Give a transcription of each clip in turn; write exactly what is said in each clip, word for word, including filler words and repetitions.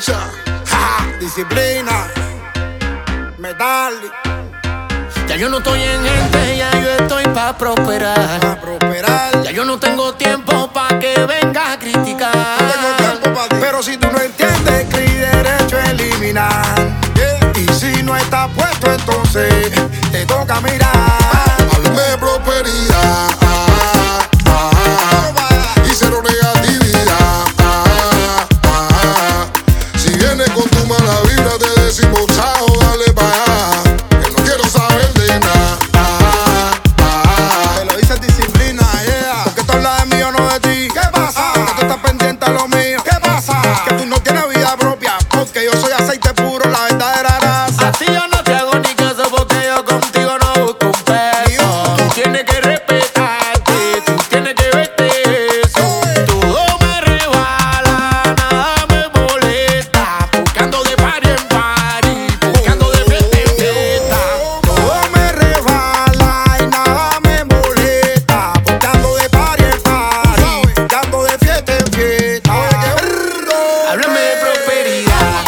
Picha, ja, disciplina, metal. Ya yo no estoy en gente, ya yo estoy pa' prosperar. Pa' prosperar. Ya yo no tengo tiempo pa' que venga a criticar. No tengo tiempo pa' ti. Pero si tú no entiendes, que hay derecho a eliminar. Yeah. Y si no estás puesto, entonces te toca mirar. Háblame de prosperidad, ah, ah, ah, y cero negatividad. Ah, ah, ah. Si vienes con tu mala vibra, te decimos chao, dale pa' allá, que no quiero saber de nada. Ah, ah, Te lo dice disciplina, yeah. Porque tú hablas de mí, yo no de ti. ¿Qué pasa? Porque tú estás pendiente a lo mío. ¿Qué pasa? Que tú no tienes vida propia. Porque yo soy aceite puro, la verdadera raza. A ti yo no te hago ni caso porque yo contigo no busco un peso. Tú tienes que respetarte, tú tienes que verte eso. Todo me resbala, nada me molesta. Buscando de party en party, buscando de fiesta en fiesta. Todo me resbala y nada me molesta. Buscando de party en party, buscando de fiesta en fiesta. Háblame de prosperidad.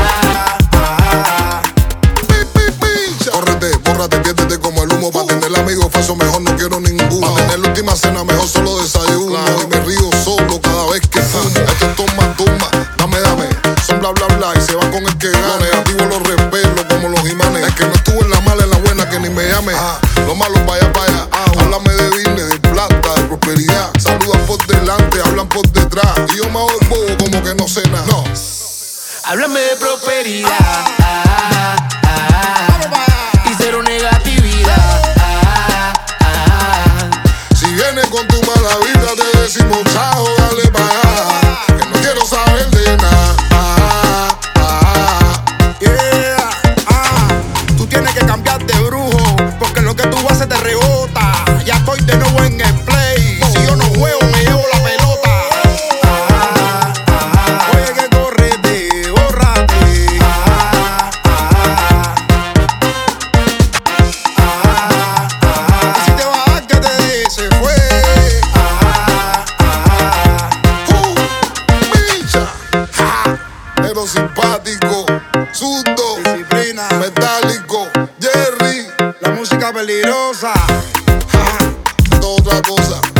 pi, pi, picha. Córrete, bórrate, piérdete como el humo. Pa' tener amigos falsos, mejor no quiero ninguno. Pa' tener la última cena, mejor solo desayuno. Y me río solo cada vez que fumo. Esto es toma, toma, dame, dame. Son bla, bla, bla y se van con el que gana. Lo negativo lo repelo como los imanes. El que no estuvo en la mala, en la buena, que ni me llame. Lo malo, vaya, vaya. Háblame de business, de plata, de prosperidad. Saludan por delante, hablan por detrás. Y yo me hago el bobo como que no sé nada. No. Háblame de prosperidad y cero negatividad. Si vienes con tu mala vida, te decimos chao, dale pa' allá, que no quiero saber de nada. Ah, ah, Yeah, ah, tú tienes que cambiar de brujo, porque lo que tú haces te rebota. Ya estoy de nuevo en el play. Si yo no juego, me llevo la pelota. Ah, ah, oye que córrete, bórrate. Ah, ah, ah, ah, y si te vas, que te dé, se fue. Ah, ah, uh, picha, ja, pero simpático, susto, disciplina, metálico, Jerry, la música peligrosa. esto es otra cosa.